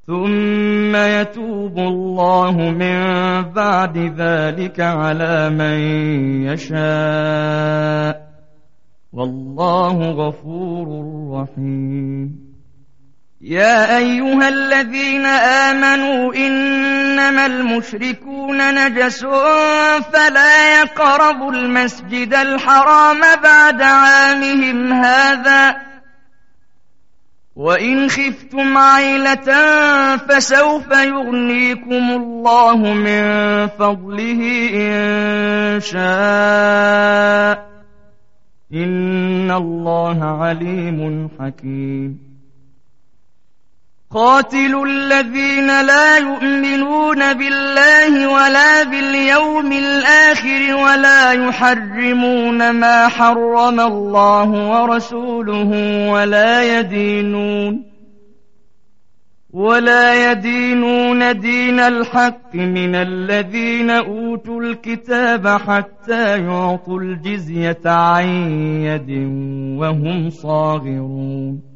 ثم يتوب الله من بعد ذلك على من يشاء والله غفور رحيم. يا أيها الذين آمنوا إنما المشركون نجس فلا يقربوا المسجد الحرام بعد عامهم هذا وإن خفتم عيلة فسوف يغنيكم الله من فضله إن شاء إن الله عليم حكيم. قاتلوا الذين لا يؤمنون بالله ولا باليوم الآخر ولا يحرمون ما حرم الله ورسوله ولا يدينون دين الحق من الذين أوتوا الكتاب حتى يعطوا الجزية عن يد وهم صاغرون.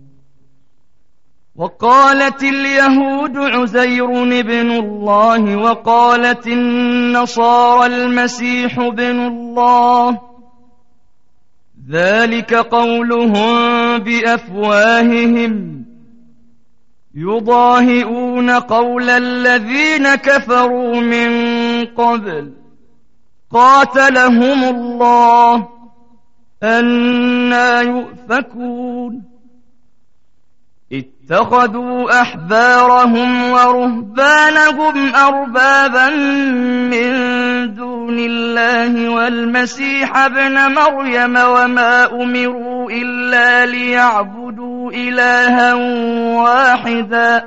وقالت اليهود عزير ابن الله وقالت النصارى المسيح ابن الله ذلك قولهم بأفواههم يضاهئون قول الذين كفروا من قبل قاتلهم الله أنى يؤفكون. اتخذوا أحبارهم ورهبانهم أربابا من دون الله والمسيح ابن مريم وما أمروا إلا ليعبدوا إلها واحدا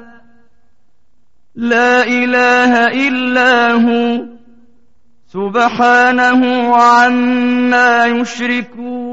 لا إله إلا هو سبحانه عما يشركون.